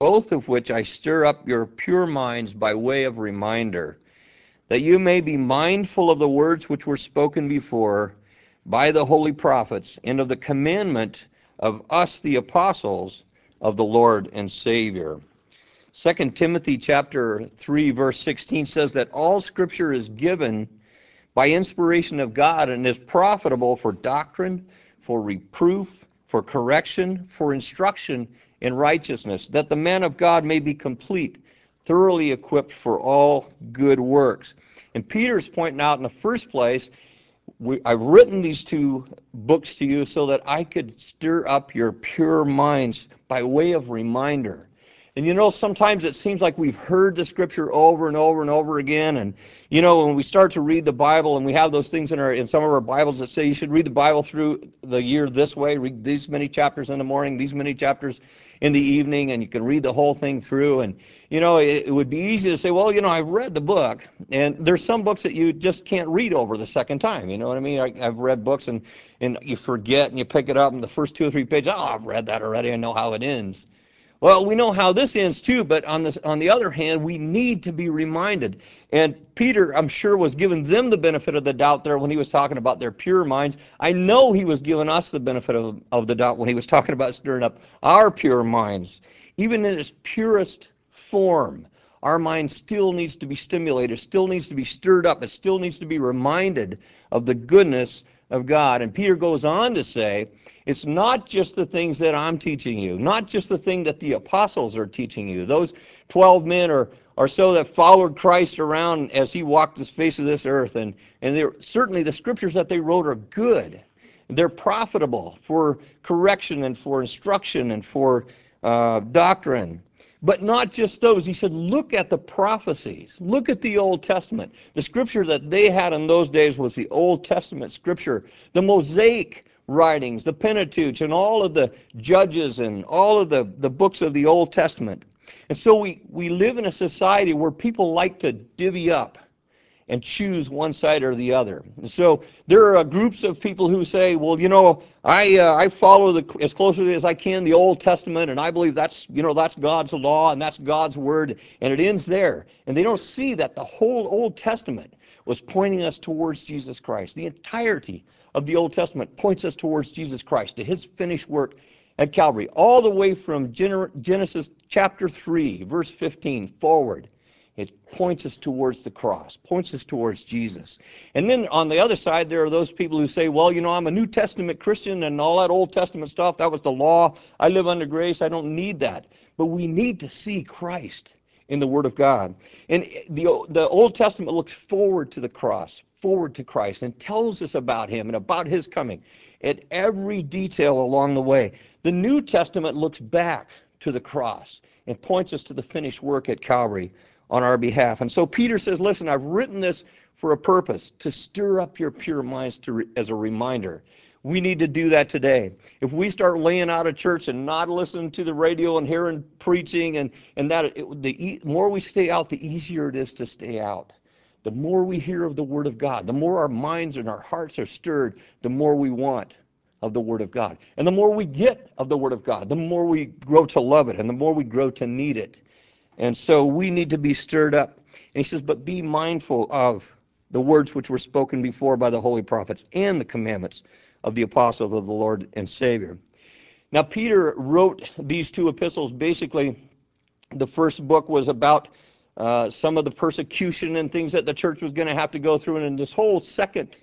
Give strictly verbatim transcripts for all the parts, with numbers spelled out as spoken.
both of which I stir up your pure minds by way of reminder, that you may be mindful of the words which were spoken before by the holy prophets, and of the commandment of us the apostles of the Lord and Savior. Second Timothy chapter three verse sixteen says that all scripture is given by inspiration of God and is profitable for doctrine, for reproof, for correction, for instruction in righteousness, that the man of God may be complete, thoroughly equipped for all good works. And Peter's pointing out in the first place, we, I've written these two books to you so that I could stir up your pure minds by way of reminder. And you know, sometimes it seems like we've heard the scripture over and over and over again. And you know, when we start to read the Bible, and we have those things in our in some of our Bibles that say you should read the Bible through the year this way, read these many chapters in the morning, these many chapters in the evening, and you can read the whole thing through. And you know, it, it would be easy to say, well, you know, I've read the book, and there's some books that you just can't read over the second time. You know what I mean? I, I've read books, and and you forget, and you pick it up, and the first two or three pages, oh, I've read that already. I know how it ends. Well, we know how this ends too, but on this, on the other hand, we need to be reminded. And Peter, I'm sure, was giving them the benefit of the doubt there when he was talking about their pure minds. I know he was giving us the benefit of, of the doubt when he was talking about stirring up our pure minds. Even in its purest form, our mind still needs to be stimulated, still needs to be stirred up, it still needs to be reminded of the goodness of God. And Peter goes on to say, it's not just the things that I'm teaching you, not just the thing that the apostles are teaching you. Those twelve men or, or so that followed Christ around as he walked the face of this earth. And, and certainly the scriptures that they wrote are good. They're profitable for correction and for instruction and for uh, doctrine. But not just those. He said, look at the prophecies. Look at the Old Testament. The scripture that they had in those days was the Old Testament scripture. The Mosaic writings, the Pentateuch, and all of the Judges and all of the, the books of the Old Testament. And so we, we live in a society where people like to divvy up and choose one side or the other. And so there are uh, groups of people who say, well, you know, I uh, I follow the, as closely as I can the Old Testament, and I believe that's, you know, that's God's law and that's God's word, and it ends there. And they don't see that the whole Old Testament was pointing us towards Jesus Christ. The entirety of the Old Testament points us towards Jesus Christ, to his finished work at Calvary, all the way from Genesis chapter three, verse fifteen forward. It points us towards the cross, points us towards Jesus. And then on the other side, there are those people who say, well, you know, I'm a New Testament Christian and all that Old Testament stuff, that was the law. I live under grace. I don't need that. But we need to see Christ in the Word of God. And the, the Old Testament looks forward to the cross, forward to Christ, and tells us about him and about his coming at every detail along the way. The New Testament looks back to the cross and points us to the finished work at Calvary on our behalf. And so Peter says, listen, I've written this for a purpose, to stir up your pure minds to, as a reminder. We need to do that today. If we start laying out of church and not listening to the radio and hearing preaching, and, and that it, the more we stay out, the easier it is to stay out. The more we hear of the Word of God, the more our minds and our hearts are stirred, the more we want of the Word of God. And the more we get of the Word of God, the more we grow to love it, and the more we grow to need it. And so we need to be stirred up. And he says, but be mindful of the words which were spoken before by the holy prophets and the commandments of the apostles of the Lord and Savior. Now, Peter wrote these two epistles. Basically, the first book was about uh, some of the persecution and things that the church was going to have to go through. And this whole second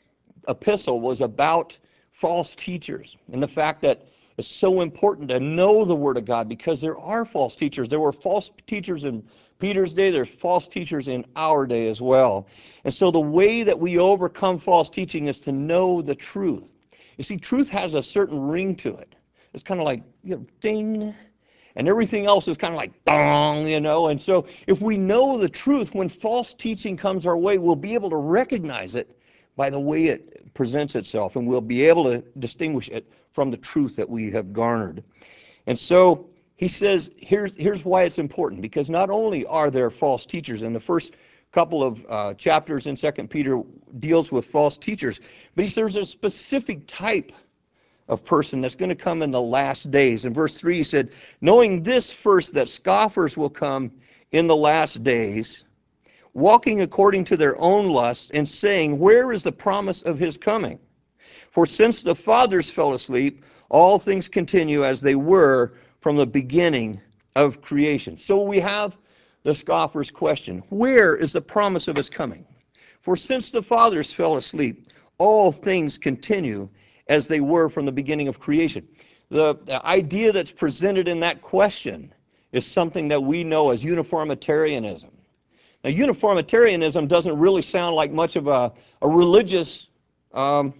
epistle was about false teachers and the fact that it's so important to know the Word of God, because there are false teachers. There were false teachers in Peter's day. There's false teachers in our day as well. And so the way that we overcome false teaching is to know the truth. You see, truth has a certain ring to it. It's kind of like, you know, ding, and everything else is kind of like dong, you know. And so if we know the truth, when false teaching comes our way, we'll be able to recognize it by the way it presents itself, and we'll be able to distinguish it from the truth that we have garnered. And so he says, here's, here's why it's important, because not only are there false teachers, and the first couple of uh, chapters in Second Peter deals with false teachers, but he says there's a specific type of person that's going to come in the last days. In verse three he said, knowing this first, that scoffers will come in the last days, walking according to their own lusts, and saying, where is the promise of his coming? For since the fathers fell asleep, all things continue as they were from the beginning of creation. So we have the scoffer's question, where is the promise of his coming? For since the fathers fell asleep, all things continue as they were from the beginning of creation. The, the idea that's presented in that question is something that we know as uniformitarianism. Now, uniformitarianism doesn't really sound like much of a, a religious um,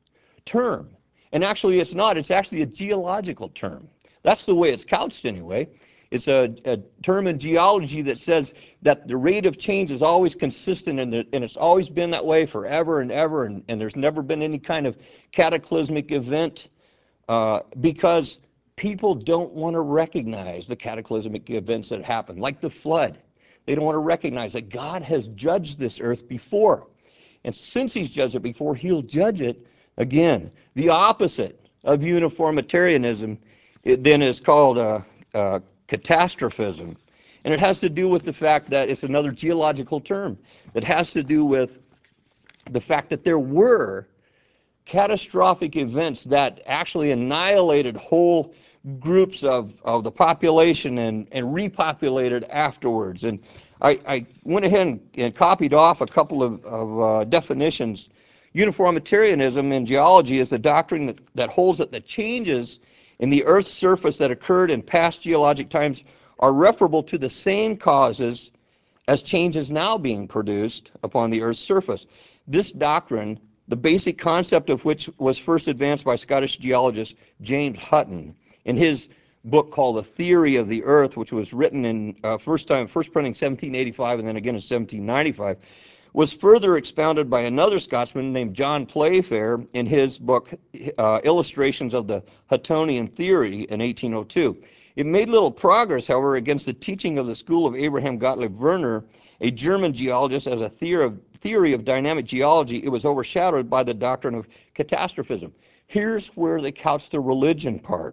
term. And actually it's not. It's actually a geological term. That's the way it's couched anyway. It's a, a term in geology that says that the rate of change is always consistent, and, the, and it's always been that way forever and ever, and, and there's never been any kind of cataclysmic event uh, because people don't want to recognize the cataclysmic events that happen, like the flood. They don't want to recognize that God has judged this earth before. And since he's judged it before, he'll judge it again. The opposite of uniformitarianism, it then is called uh, uh, catastrophism. And it has to do with the fact that it's another geological term. It has to do with the fact that there were catastrophic events that actually annihilated whole groups of, of the population and, and repopulated afterwards. And I, I went ahead and, and copied off a couple of, of uh, definitions. Uniformitarianism in geology is the doctrine that, that holds that the changes in the Earth's surface that occurred in past geologic times are referable to the same causes as changes now being produced upon the Earth's surface. This doctrine, the basic concept of which was first advanced by Scottish geologist James Hutton in his book called The Theory of the Earth, which was written in uh, first time, first printing seventeen eighty-five and then again in seventeen ninety-five, was further expounded by another Scotsman named John Playfair in his book uh, Illustrations of the Huttonian Theory in eighteen oh two. It made little progress, however, against the teaching of the school of Abraham Gottlieb Werner, a German geologist. As a theory of, theory of dynamic geology, it was overshadowed by the doctrine of catastrophism. Here's where they couch the religion part.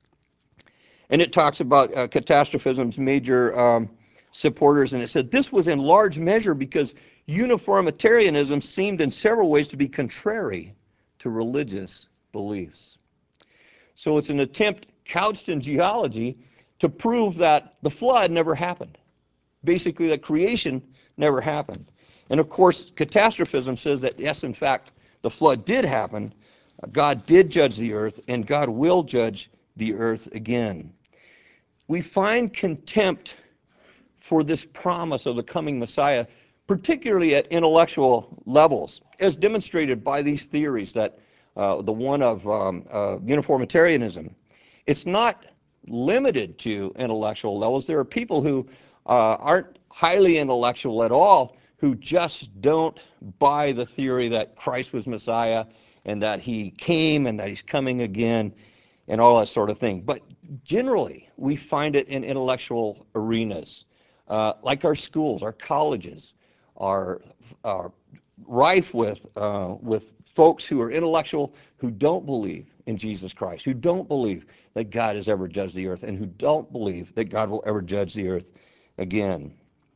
And it talks about uh, catastrophism's major um, supporters, and it said this was in large measure because uniformitarianism seemed in several ways to be contrary to religious beliefs. So it's an attempt couched in geology to prove that the flood never happened. Basically, that creation never happened. And of course, catastrophism says that yes, in fact, the flood did happen. God did judge the earth, and God will judge the earth again. We find contempt for this promise of the coming Messiah, particularly at intellectual levels, as demonstrated by these theories, that uh, the one of um, uh, uniformitarianism. It's not limited to intellectual levels. There are people who uh, aren't highly intellectual at all who just don't buy the theory that Christ was Messiah and that he came and that he's coming again and all that sort of thing. But generally, we find it in intellectual arenas, uh, like our schools, our colleges, are, are rife with, uh, with folks who are intellectual who don't believe in Jesus Christ, who don't believe that God has ever judged the earth, and who don't believe that God will ever judge the earth again.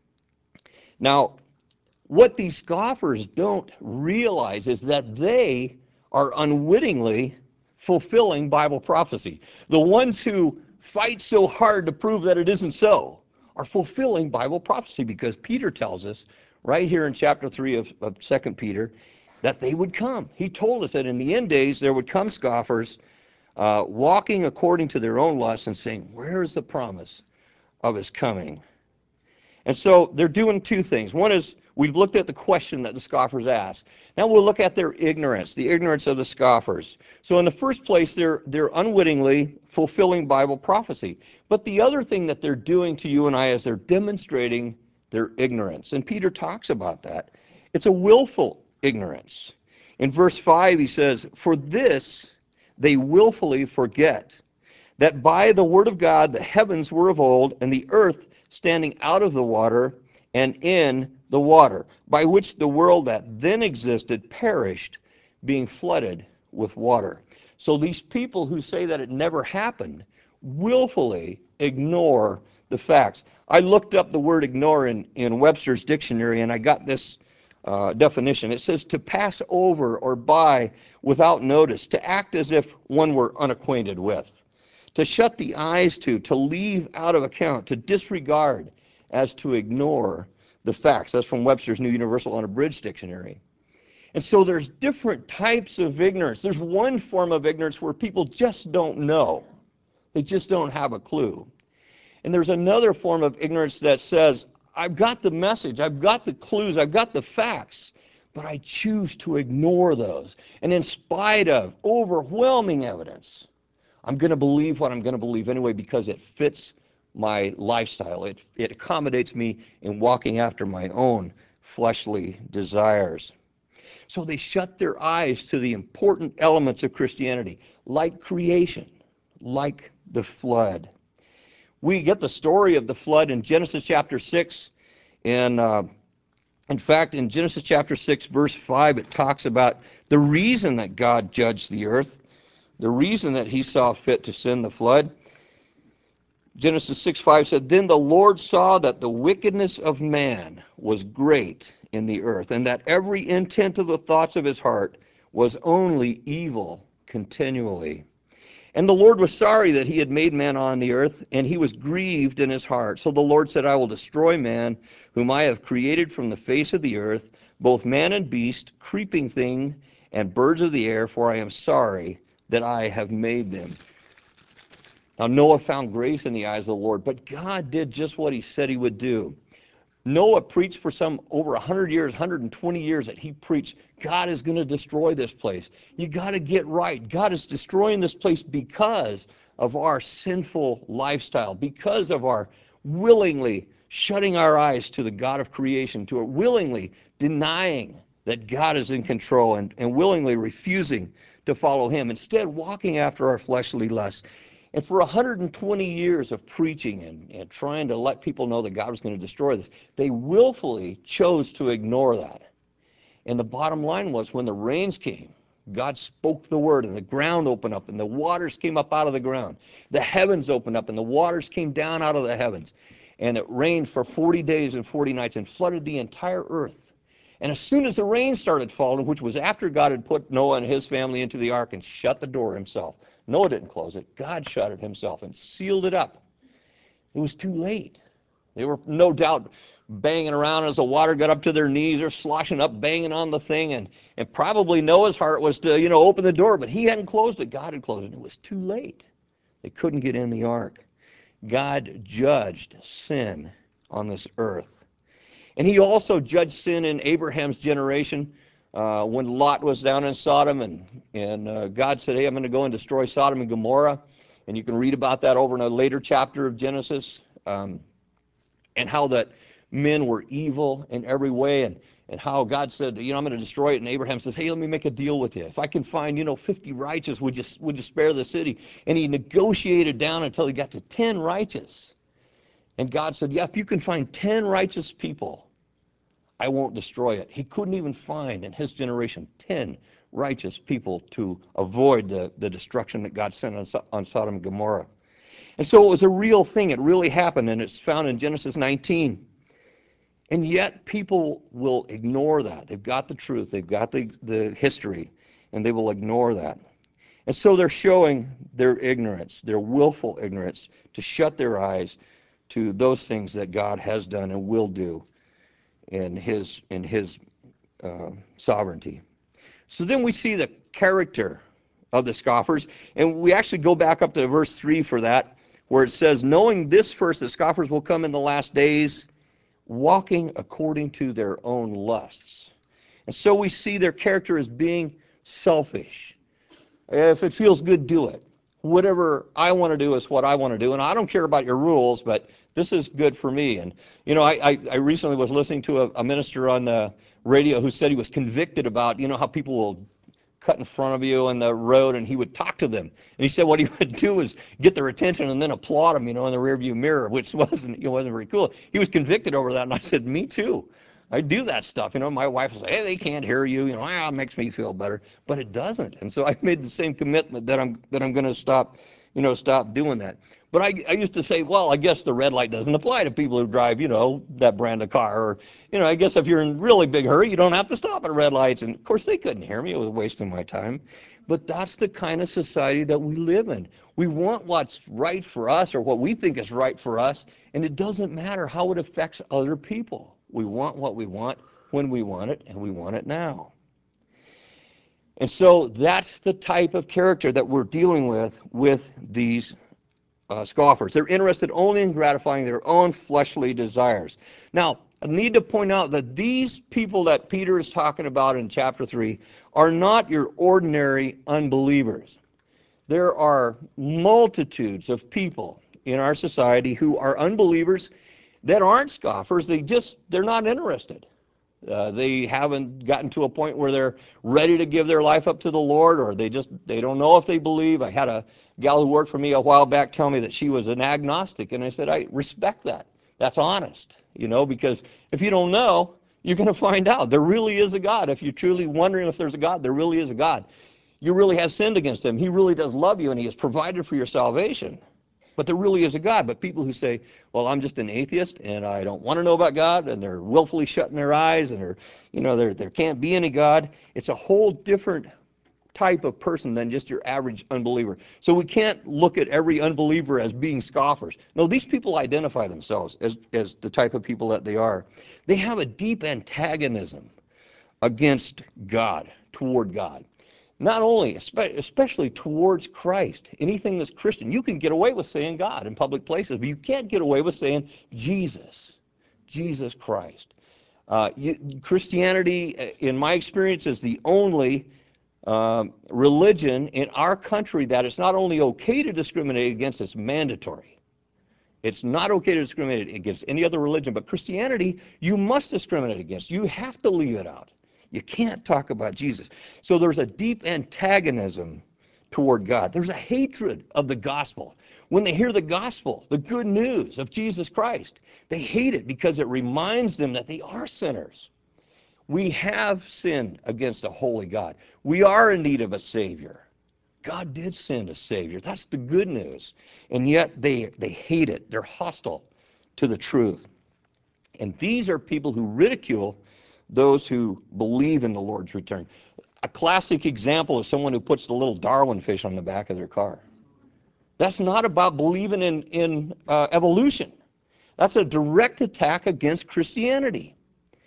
Now, what these scoffers don't realize is that they are unwittingly fulfilling Bible prophecy. The ones who fight so hard to prove that it isn't so are fulfilling Bible prophecy, because Peter tells us right here in chapter three of, of Second Peter that they would come. He told us that in the end days there would come scoffers uh, walking according to their own lusts and saying, where is the promise of his coming? And so they're doing two things. One is, we've looked at the question that the scoffers asked. Now we'll look at their ignorance, the ignorance of the scoffers. So in the first place, they're, they're unwittingly fulfilling Bible prophecy. But the other thing that they're doing to you and I is they're demonstrating their ignorance. And Peter talks about that. It's a willful ignorance. In verse five, he says, for this they willfully forget that by the word of God the heavens were of old, and the earth standing out of the water and in the water, by which the world that then existed perished, being flooded with water. So these people who say that it never happened willfully ignore the facts. I looked up the word ignore in, in Webster's dictionary, and I got this uh, definition. It says to pass over or by without notice, to act as if one were unacquainted with, to shut the eyes to, to leave out of account, to disregard as to ignore the facts. That's from Webster's New Universal Unabridged Dictionary. And so there's different types of ignorance. There's one form of ignorance where people just don't know. They just don't have a clue. And there's another form of ignorance that says, I've got the message, I've got the clues, I've got the facts, but I choose to ignore those. And in spite of overwhelming evidence, I'm going to believe what I'm going to believe anyway because it fits my lifestyle. It, it accommodates me in walking after my own fleshly desires. So they shut their eyes to the important elements of Christianity, like creation, like the flood. We get the story of the flood in Genesis chapter six. And uh, in fact, in Genesis chapter six, verse five, it talks about the reason that God judged the earth, the reason that he saw fit to send the flood. Genesis six five said, then the Lord saw that the wickedness of man was great in the earth, and that every intent of the thoughts of his heart was only evil continually. And the Lord was sorry that he had made man on the earth, and he was grieved in his heart. So the Lord said, I will destroy man, whom I have created from the face of the earth, both man and beast, creeping thing, and birds of the air, for I am sorry that I have made them. Now Noah found grace in the eyes of the Lord, but God did just what he said he would do. Noah preached for some over one hundred years, one hundred twenty years that he preached, God is going to destroy this place. You got to get right. God is destroying this place because of our sinful lifestyle, because of our willingly shutting our eyes to the God of creation, to willingly denying that God is in control and, and willingly refusing to follow him, instead walking after our fleshly lusts. And for one hundred twenty years of preaching and, and trying to let people know that God was going to destroy this, they willfully chose to ignore that. And the bottom line was when the rains came, God spoke the word and the ground opened up and the waters came up out of the ground. The heavens opened up and the waters came down out of the heavens. And it rained for forty days and forty nights and flooded the entire earth. And as soon as the rain started falling, which was after God had put Noah and his family into the ark and shut the door himself, Noah didn't close it. God shut it himself and sealed it up. It was too late. They were no doubt banging around as the water got up to their knees or sloshing up, banging on the thing. And, and probably Noah's heart was to, you know, open the door, but he hadn't closed it. God had closed it. It was too late. They couldn't get in the ark. God judged sin on this earth. And he also judged sin in Abraham's generation. Uh, when Lot was down in Sodom and, and uh, God said, hey, I'm going to go and destroy Sodom and Gomorrah. And you can read about that over in a later chapter of Genesis, um, and how that men were evil in every way, and, and how God said, you know, I'm going to destroy it. And Abraham says, hey, let me make a deal with you. If I can find, you know, fifty righteous, would you, would you spare the city? And he negotiated down until he got to ten righteous. And God said, yeah, if you can find ten righteous people, I won't destroy it. He couldn't even find in his generation ten righteous people to avoid the, the destruction that God sent on, on Sodom and Gomorrah. And so it was a real thing. It really happened, and it's found in Genesis nineteen. And yet people will ignore that. They've got the truth. They've got the, the history, and they will ignore that. And so they're showing their ignorance, their willful ignorance, to shut their eyes to those things that God has done and will do in his in his uh, sovereignty. So then we see the character of the scoffers, and we actually go back up to verse three for that, where it says, knowing this first, the scoffers will come in the last days, walking according to their own lusts. And so we see their character as being selfish. If it feels good, do it. Whatever I want to do is what I want to do, and I don't care about your rules, but this is good for me. And you know, I, I, I recently was listening to a, a minister on the radio who said he was convicted about, you know, how people will cut in front of you on the road, and he would talk to them. And he said what he would do is get their attention and then applaud them, you know, in the rearview mirror, which wasn't, it wasn't very cool. He was convicted over that, and I said, me too. I do that stuff. You know, my wife will say, hey, they can't hear you. You know, ah, it makes me feel better. But it doesn't. And so I made the same commitment that I'm that I'm going to stop, you know, stop doing that. But I, I used to say, well, I guess the red light doesn't apply to people who drive, you know, that brand of car. Or, you know, I guess if you're in really big hurry, you don't have to stop at red lights. And, of course, they couldn't hear me. It was wasting my time. But that's the kind of society that we live in. We want what's right for us or what we think is right for us, and it doesn't matter how it affects other people. We want what we want when we want it, and we want it now. And so that's the type of character that we're dealing with with these uh, scoffers. They're interested only in gratifying their own fleshly desires. Now, I need to point out that these people that Peter is talking about in chapter three are not your ordinary unbelievers. There are multitudes of people in our society who are unbelievers that aren't scoffers. They just, they're not interested. Uh, they haven't gotten to a point where they're ready to give their life up to the Lord, or they just, they don't know if they believe. I had a gal who worked for me a while back tell me that she was an agnostic, and I said, I respect that. That's honest, you know, because if you don't know, you're going to find out. There really is a God. If you're truly wondering if there's a God, there really is a God. You really have sinned against him. He really does love you, and he has provided for your salvation. But there really is a God. But people who say, well, I'm just an atheist, and I don't want to know about God, and they're willfully shutting their eyes, and they're, you know, there there can't be any God. It's a whole different type of person than just your average unbeliever. So we can't look at every unbeliever as being scoffers. No, these people identify themselves as, as the type of people that they are. They have a deep antagonism against God, toward God. Not only, especially towards Christ. Anything that's Christian, you can get away with saying God in public places, but you can't get away with saying Jesus, Jesus Christ. Uh, you, Christianity, in my experience, is the only uh, religion in our country that it's not only okay to discriminate against, it's mandatory. It's not okay to discriminate against any other religion, but Christianity, you must discriminate against. You have to leave it out. You can't talk about Jesus. So there's a deep antagonism toward God. There's a hatred of the gospel. When they hear the gospel, the good news of Jesus Christ, they hate it because it reminds them that they are sinners. We have sinned against a holy God. We are in need of a Savior. God did send a Savior. That's the good news. And yet they, they hate it. They're hostile to the truth. And these are people who ridicule those who believe in the Lord's return. A classic example is someone who puts the little Darwin fish on the back of their car. That's not about believing in, in uh, evolution. That's a direct attack against Christianity.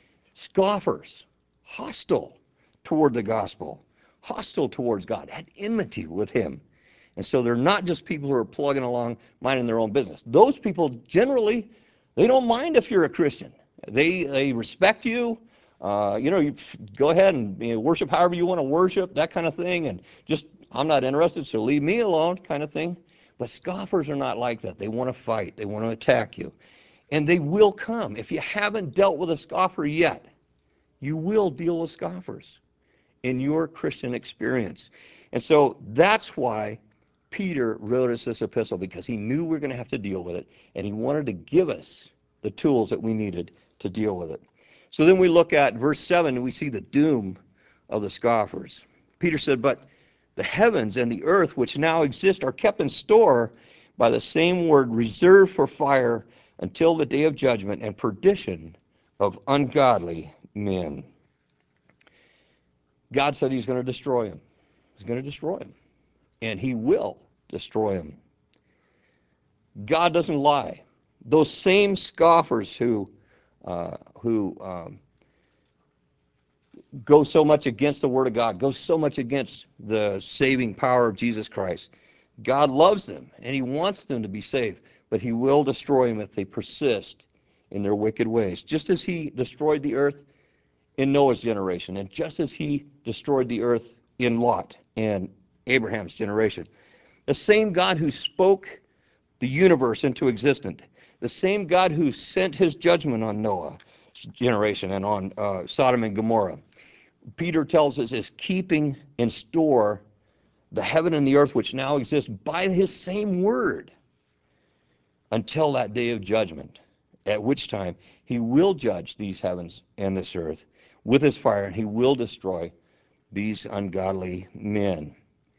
Scoffers, hostile toward the gospel, hostile towards God, at enmity with him. And so they're not just people who are plugging along, minding their own business. Those people generally, they don't mind if you're a Christian. They, they respect you. Uh, you know, you go ahead and you know, worship however you want to worship, that kind of thing, and just, I'm not interested, so leave me alone kind of thing. But scoffers are not like that. They want to fight. They want to attack you. And they will come. If you haven't dealt with a scoffer yet, you will deal with scoffers in your Christian experience. And so that's why Peter wrote us this epistle, because he knew we were going to have to deal with it, and he wanted to give us the tools that we needed to deal with it. So then we look at verse seven, and we see the doom of the scoffers. Peter said, but the heavens and the earth which now exist are kept in store by the same word, reserved for fire until the day of judgment and perdition of ungodly men. God said he's going to destroy him. He's going to destroy him. And he will destroy him. God doesn't lie. Those same scoffers who, uh, who um, go so much against the Word of God, go so much against the saving power of Jesus Christ, God loves them, and he wants them to be saved, but he will destroy them if they persist in their wicked ways. Just as he destroyed the earth in Noah's generation, and just as he destroyed the earth in Lot and Abraham's generation. The same God who spoke the universe into existence, the same God who sent his judgment on Noah's generation and on uh, Sodom and Gomorrah, Peter tells us is keeping in store the heaven and the earth which now exist by his same word until that day of judgment. at which time he will judge these heavens and this earth with his fire, and he will destroy these ungodly men.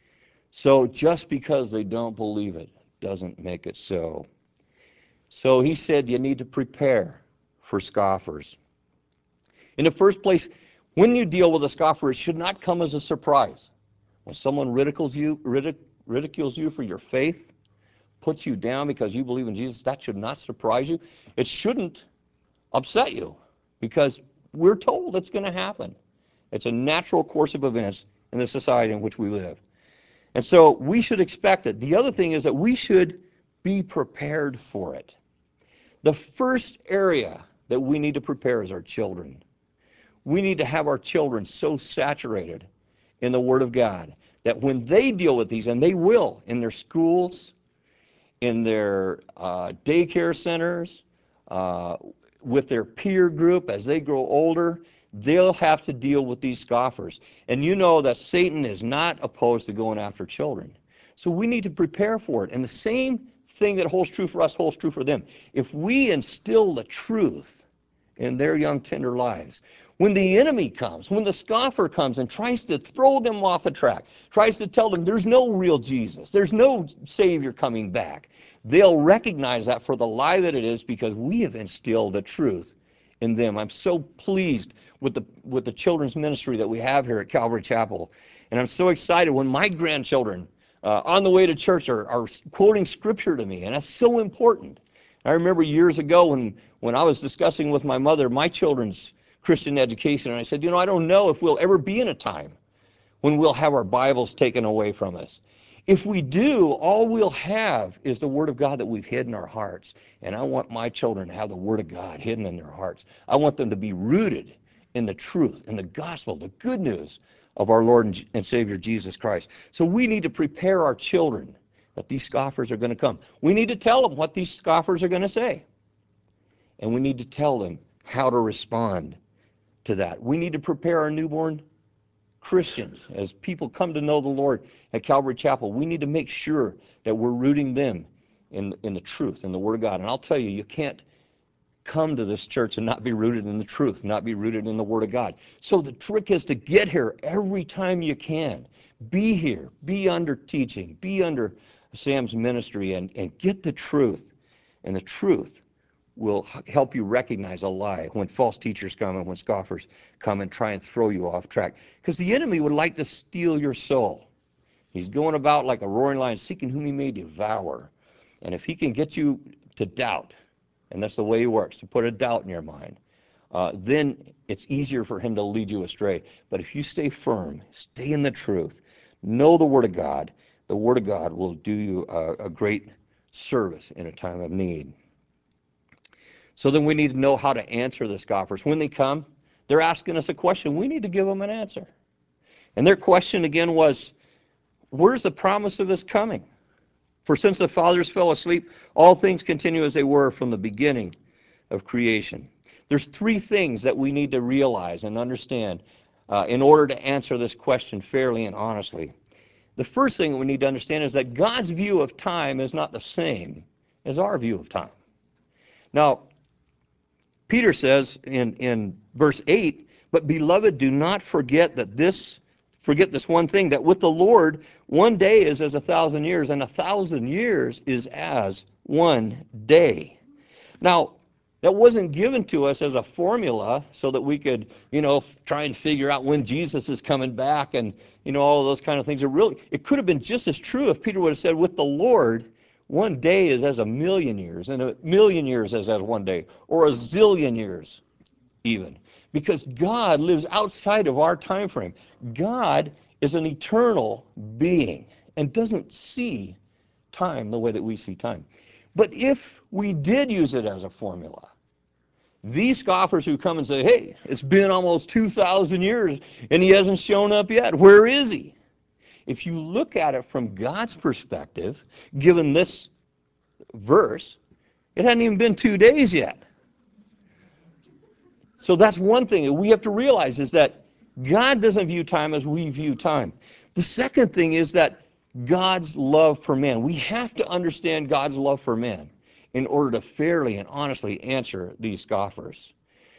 So just because they don't believe it doesn't make it so. So he said you need to prepare for scoffers. In the first place, when you deal with a scoffer, it should not come as a surprise. When someone ridicules you, ridic- ridicules you for your faith, puts you down because you believe in Jesus, that should not surprise you. It shouldn't upset you, because we're told it's going to happen. It's a natural course of events in the society in which we live. And so we should expect it. The other thing is that we should be prepared for it. The first area that we need to prepare is our children. We need to have our children so saturated in the Word of God that when they deal with these, and they will in their schools, in their uh, daycare centers, uh, with their peer group as they grow older, they'll have to deal with these scoffers. And you know that Satan is not opposed to going after children. So we need to prepare for it. And the same thing that holds true for us holds true for them. If we instill the truth in their young, tender lives, when the enemy comes, when the scoffer comes and tries to throw them off the track, tries to tell them there's no real Jesus, there's no Savior coming back, they'll recognize that for the lie that it is, because we have instilled the truth in them. I'm so pleased with the with the children's ministry that we have here at Calvary Chapel. And I'm so excited when my grandchildren uh, on the way to church are, are quoting scripture to me, and that's so important. I remember years ago when, when I was discussing with my mother my children's Christian education, and I said, you know, I don't know if we'll ever be in a time when we'll have our Bibles taken away from us. If we do, all we'll have is the Word of God that we've hid in our hearts. And I want my children to have the Word of God hidden in their hearts. I want them to be rooted in the truth, in the gospel, the good news of our Lord and Savior Jesus Christ. So we need to prepare our children that these scoffers are going to come. We need to tell them what these scoffers are going to say. And we need to tell them how to respond to that. We need to prepare our newborn Christians. As people come to know the Lord at Calvary Chapel, we need to make sure that we're rooting them in, in the truth, in the Word of God. And I'll tell you, you can't come to this church and not be rooted in the truth, not be rooted in the Word of God. So the trick is to get here every time you can. Be here. Be under teaching. Be under Sam's ministry, and, and get the truth. And the truth will help you recognize a lie when false teachers come and when scoffers come and try and throw you off track. Because the enemy would like to steal your soul. He's going about like a roaring lion, seeking whom he may devour. And if he can get you to doubt, and that's the way he works, to put a doubt in your mind, uh, then it's easier for him to lead you astray. But if you stay firm, stay in the truth, know the Word of God, the Word of God will do you a, a great service in a time of need. So then we need to know how to answer the scoffers. When they come, they're asking us a question. We need to give them an answer. And their question again was, where's the promise of this coming? For since the fathers fell asleep, all things continue as they were from the beginning of creation. There's three things that we need to realize and understand uh, in order to answer this question fairly and honestly. The first thing we need to understand is that God's view of time is not the same as our view of time. Now, Peter says in, in verse eight, but beloved, do not forget that this, forget this one thing, that with the Lord, one day is as a thousand years, and a thousand years is as one day. Now, that wasn't given to us as a formula so that we could, you know, try and figure out when Jesus is coming back and, you know, all of those kind of things. It really, it could have been just as true if Peter would have said, with the Lord, one day is as a million years, and a million years is as one day, or a zillion years even. Because God lives outside of our time frame. God is an eternal being and doesn't see time the way that we see time. But if we did use it as a formula, these scoffers who come and say, hey, it's been almost two thousand years and he hasn't shown up yet, where is he? If you look at it from God's perspective, given this verse, it hadn't even been two days yet. So that's one thing that we have to realize, is that God doesn't view time as we view time. The second thing is that God's love for man. We have to understand God's love for man. in order to fairly and honestly answer these scoffers.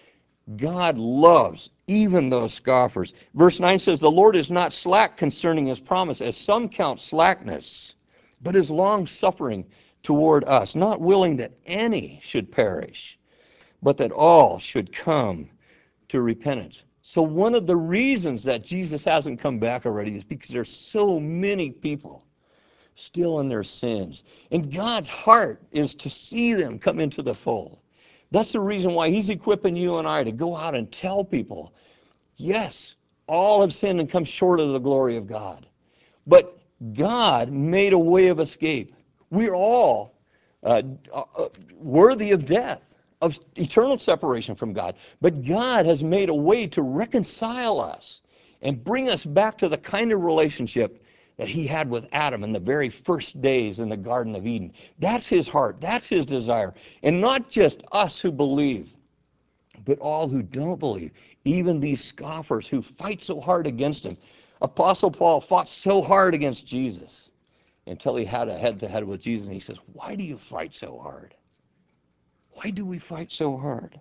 God loves even those scoffers. Verse nine says, the Lord is not slack concerning his promise, as some count slackness, but is long-suffering toward us, not willing that any should perish, but that all should come to repentance. So one of the reasons that Jesus hasn't come back already is because there's so many people still in their sins. And God's heart is to see them come into the fold. That's the reason why he's equipping you and I to go out and tell people, yes, all have sinned and come short of the glory of God. But God made a way of escape. We're all uh, uh, worthy of death, of eternal separation from God. But God has made a way to reconcile us and bring us back to the kind of relationship that he had with Adam in the very first days in the Garden of Eden. That's his heart. That's his desire. And not just us who believe, but all who don't believe, even these scoffers who fight so hard against him. Apostle Paul fought so hard against Jesus until he had a head-to-head with Jesus, and he says, why do you fight so hard? Why do we fight so hard?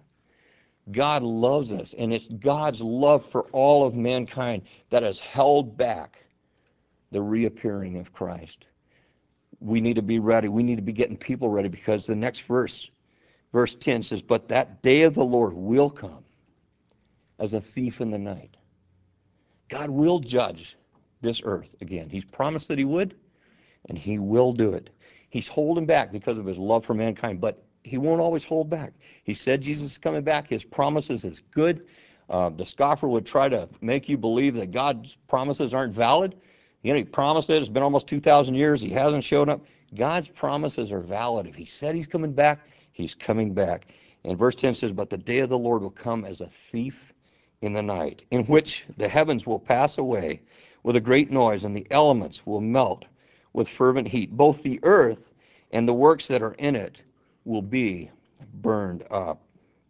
God loves us, and it's God's love for all of mankind that has held back the reappearing of Christ. We need to be ready. We need to be getting people ready, because the next verse, verse ten says, but that day of the Lord will come as a thief in the night. God will judge this earth again. He's promised that he would, and he will do it. He's holding back because of his love for mankind, but he won't always hold back. He said Jesus is coming back. His promises is good. Uh, the scoffer would try to make you believe that God's promises aren't valid. You know, he promised it. It's been almost two thousand years. He hasn't shown up. God's promises are valid. If he said he's coming back, he's coming back. And verse ten says, but the day of the Lord will come as a thief in the night, in which the heavens will pass away with a great noise, and the elements will melt with fervent heat. Both the earth and the works that are in it will be burned up.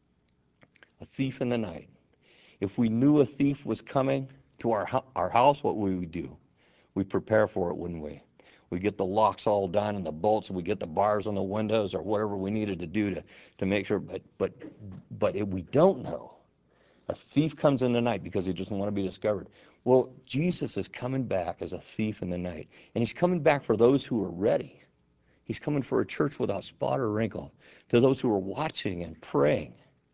A thief in the night. If we knew a thief was coming to our, our house, what would we do? We'd prepare for it, wouldn't we? We get the locks all done and the bolts, and we get the bars on the windows, or whatever we needed to do to, to make sure. But, but, but if we don't know, a thief comes in the night because he doesn't want to be discovered. Well, Jesus is coming back as a thief in the night. And he's coming back for those who are ready. He's coming for a church without spot or wrinkle, to those who are watching and praying.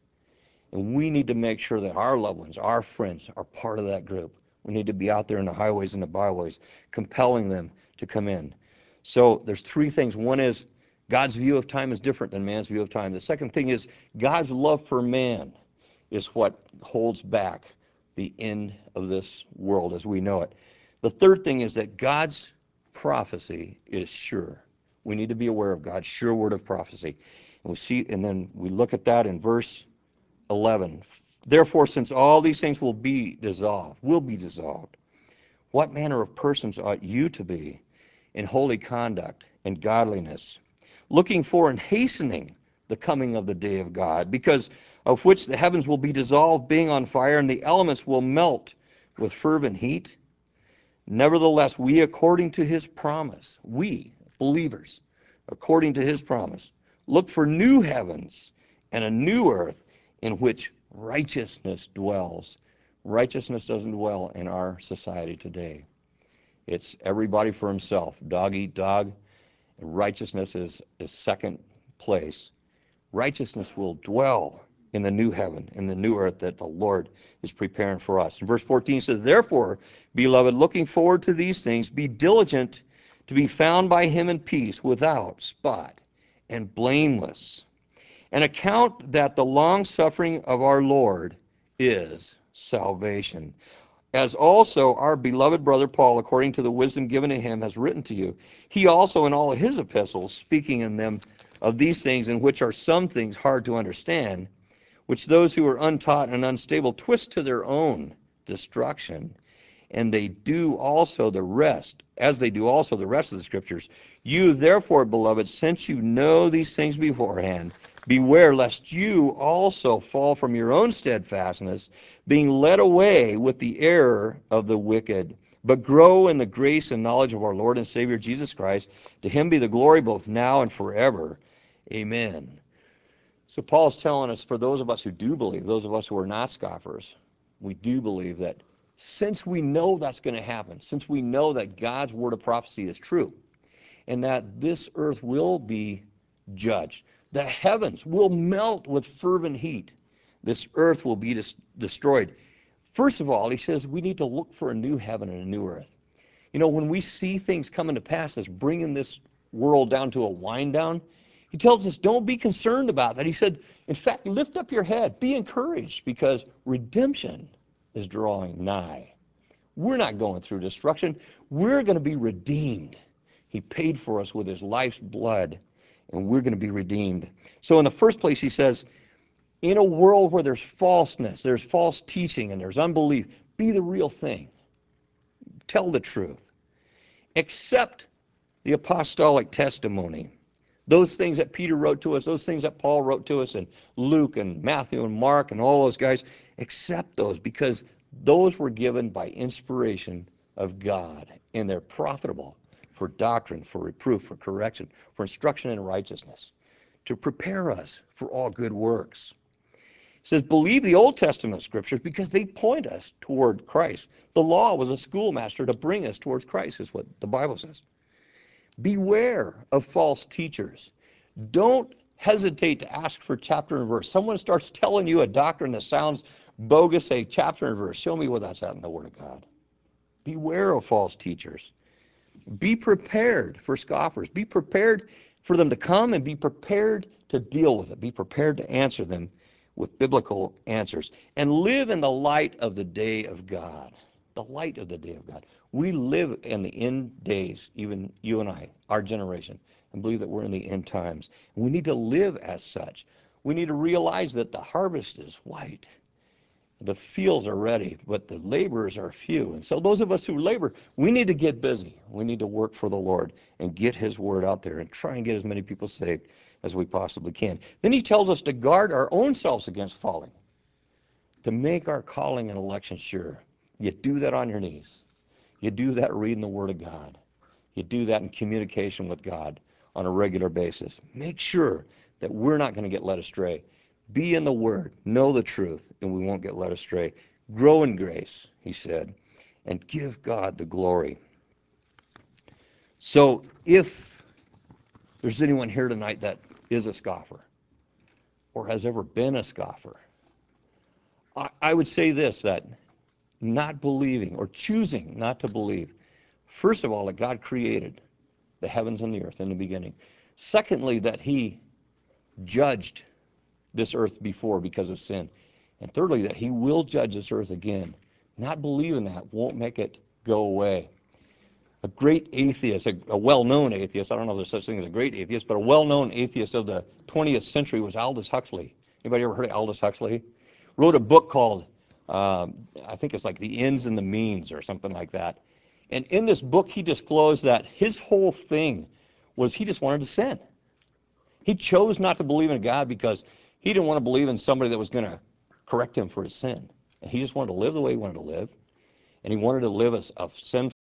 And we need to make sure that our loved ones, our friends, are part of that group. We need to be out there in the highways and the byways, compelling them to come in. So there's three things. One is God's view of time is different than man's view of time. The second thing is God's love for man is what holds back the end of this world as we know it. The third thing is that God's prophecy is sure. We need to be aware of God's sure word of prophecy. And we see, and then we look at that in verse eleven. Therefore, since all these things will be dissolved, will be dissolved, what manner of persons ought you to be in holy conduct and godliness, looking for and hastening the coming of the day of God, because of which the heavens will be dissolved, being on fire, and the elements will melt with fervent heat? Nevertheless, we, according to his promise, we, believers, according to his promise, look for new heavens and a new earth in which righteousness dwells. Righteousness doesn't dwell in our society today. It's everybody for himself, dog eat dog. And righteousness is, is second place. Righteousness will dwell in the new heaven, in the new earth that the Lord is preparing for us. And verse fourteen says, therefore, beloved, looking forward to these things, be diligent to be found by him in peace, without spot and blameless. And account that the long suffering of our Lord is salvation. As also our beloved brother Paul, according to the wisdom given to him, has written to you, he also in all his epistles, speaking in them of these things, in which are some things hard to understand, which those who are untaught and unstable twist to their own destruction, and they do also the rest, as they do also the rest of the scriptures. You therefore, beloved, since you know these things beforehand, beware lest you also fall from your own steadfastness, being led away with the error of the wicked. But grow in the grace and knowledge of our Lord and Savior Jesus Christ. To him be the glory both now and forever. Amen. So Paul's telling us, for those of us who do believe, those of us who are not scoffers, we do believe that since we know that's going to happen, since we know that God's word of prophecy is true, and that this earth will be judged, the heavens will melt with fervent heat, this earth will be dis- destroyed. First of all, he says we need to look for a new heaven and a new earth. You know, when we see things coming to pass that's bringing this world down to a wind down, he tells us don't be concerned about that. He said, in fact, lift up your head, be encouraged, because redemption is drawing nigh. We're not going through destruction. We're going to be redeemed. He paid for us with his life's blood, and we're going to be redeemed. So in the first place, he says, in a world where there's falseness, there's false teaching, and there's unbelief, be the real thing. Tell the truth. Accept the apostolic testimony. Those things that Peter wrote to us, those things that Paul wrote to us, and Luke and Matthew and Mark and all those guys, accept those, because those were given by inspiration of God, and they're profitable for doctrine, for reproof, for correction, for instruction in righteousness, to prepare us for all good works. It says, believe the Old Testament scriptures because they point us toward Christ. The law was a schoolmaster to bring us towards Christ, is what the Bible says. Beware of false teachers. Don't hesitate to ask for chapter and verse. Someone starts telling you a doctrine that sounds bogus, say chapter and verse. Show me where that's at in the Word of God. Beware of false teachers. Be prepared for scoffers. Be prepared for them to come, and be prepared to deal with it. Be prepared to answer them with biblical answers. And live in the light of the day of God. The light of the day of God. We live in the end days, even you and I, our generation, and believe that we're in the end times. We need to live as such. We need to realize that the harvest is white. The fields are ready, but the laborers are few. And so those of us who labor, we need to get busy. We need to work for the Lord and get his word out there and try and get as many people saved as we possibly can. Then he tells us to guard our own selves against falling, to make our calling and election sure. You do that on your knees. You do that reading the Word of God. You do that in communication with God on a regular basis. Make sure that we're not going to get led astray. Be in the Word, know the truth, and we won't get led astray. Grow in grace, he said, and give God the glory. So if there's anyone here tonight that is a scoffer or has ever been a scoffer, I, I would say this, that not believing or choosing not to believe, first of all, that God created the heavens and the earth in the beginning. Secondly, that he judged this earth before because of sin. And thirdly, that he will judge this earth again. Not believing that won't make it go away. A great atheist, a, a well-known atheist, I don't know if there's such thing as a great atheist, but a well-known atheist of the twentieth century was Aldous Huxley. Anybody ever heard of Aldous Huxley? Wrote a book called, um, I think it's like The Ends and the Means or something like that. And in this book, he disclosed that his whole thing was he just wanted to sin. He chose not to believe in God because he didn't want to believe in somebody that was going to correct him for his sin. And he just wanted to live the way he wanted to live. And he wanted to live a, a sin,